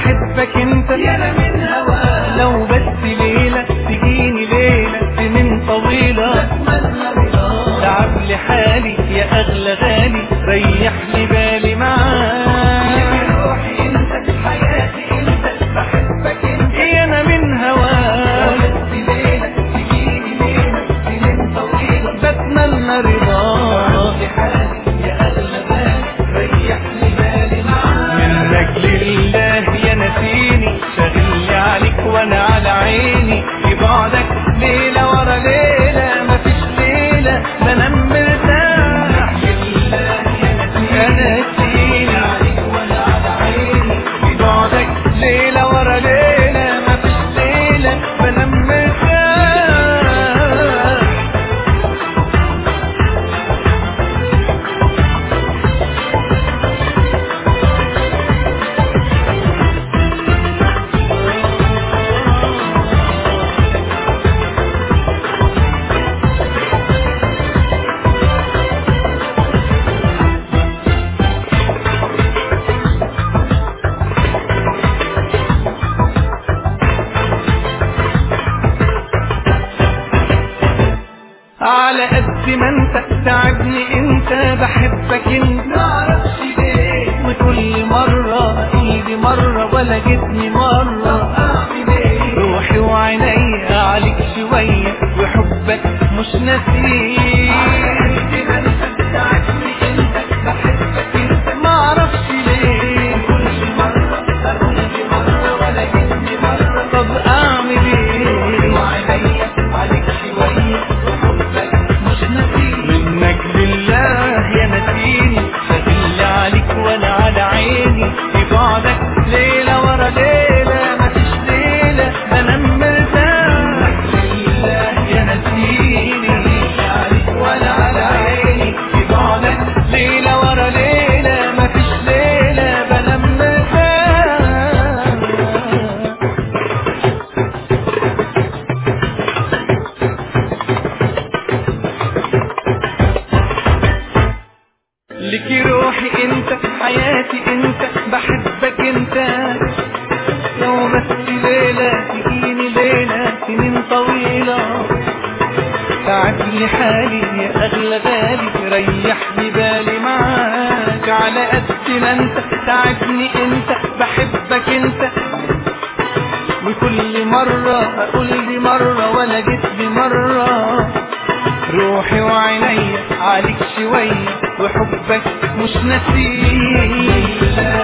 بحبك انت يا انا من هواك، لو بس ليلة تجيني ليلة سنين طويلة بتمنى رضاك. تعب لي حالي يا اغلى غالي ريح لي بالي معاك يا روحي انت حياتي انت بحبك انت يا انا من لو هواك بس ليلة تجيني ليلة سنين طويلة بتمنى رضاك تعبت حالي يا اغلى بالي ريح لي بالي معاك. منك لله يا نسيني شاغلني عليك وانا على عيني في بعدك ليلة ورا ليلة مفيش ليلة بنام مرتاح لله يا يا نسيني عليك وانا على عيني في بعدك ليلة ورا ليلة مفيش ليلة بنام مرتاح على قد ما انت تعبني انت بحبك انت معرفش ليه وكل مرة اقول دي مرة ولا جتني مرة اعمل ايه روحي وعيني عليك شوية وحبك مش نسيه قد ما انت بتعبني انت بحبك انت معرفش ليه كل مرة اقول دي مرة ولا جتني مرة طب اعمل ايه وعينيا عليك شوية وحبك مش نسيت منك لله يا نسيني شاغل عليك وانا على عيني في بعدك ليلة ورا ليلة مفيش ليلة بنام مرتاح لله يا نسيني عليك وانا على عيني في بعدك ليلة ورا ليلة مفيش ليلة بنام مرتاح لك روحي انت حياتي انت بحبك انت لو بس ليلة تجيني ليلة سنين طويلة تعب لي حالي يا اغلى غالي ريح لي بالي معاك على قد ما انت تعبني انت بحبك انت وكل مرة اقول دي مرة ولا جيت دي مرة روحي وعيني عليك شوية وحبك مش نسيه